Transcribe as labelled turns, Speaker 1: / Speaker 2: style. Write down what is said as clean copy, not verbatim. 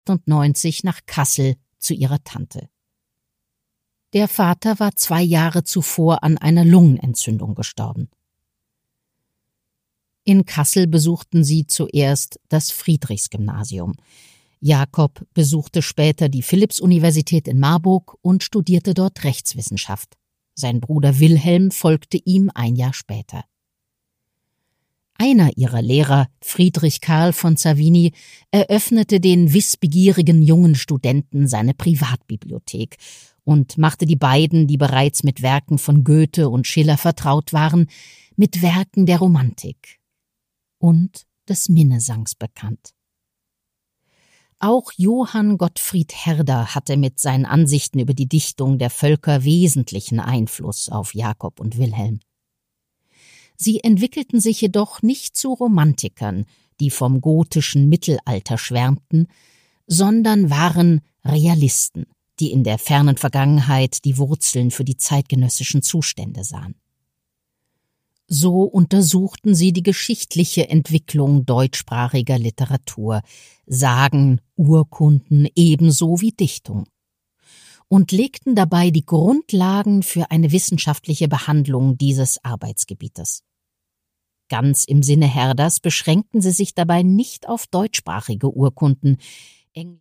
Speaker 1: 1898 nach Kassel zu ihrer Tante. Der Vater war 2 Jahre zuvor an einer Lungenentzündung gestorben. In Kassel besuchten sie zuerst das Friedrichsgymnasium. Jakob besuchte später die Philipps-Universität in Marburg und studierte dort Rechtswissenschaft. Sein Bruder Wilhelm folgte ihm 1 Jahr später. Einer ihrer Lehrer, Friedrich Karl von Savigny, eröffnete den wissbegierigen jungen Studenten seine Privatbibliothek und machte die beiden, die bereits mit Werken von Goethe und Schiller vertraut waren, mit Werken der Romantik und des Minnesangs bekannt. Auch Johann Gottfried Herder hatte mit seinen Ansichten über die Dichtung der Völker wesentlichen Einfluss auf Jakob und Wilhelm. Sie entwickelten sich jedoch nicht zu Romantikern, die vom gotischen Mittelalter schwärmten, sondern waren Realisten, die in der fernen Vergangenheit die Wurzeln für die zeitgenössischen Zustände sahen. So untersuchten sie die geschichtliche Entwicklung deutschsprachiger Literatur, Sagen, Urkunden ebenso wie Dichtung, und legten dabei die Grundlagen für eine wissenschaftliche Behandlung dieses Arbeitsgebietes. Ganz im Sinne Herders beschränkten sie sich dabei nicht auf deutschsprachige Urkunden.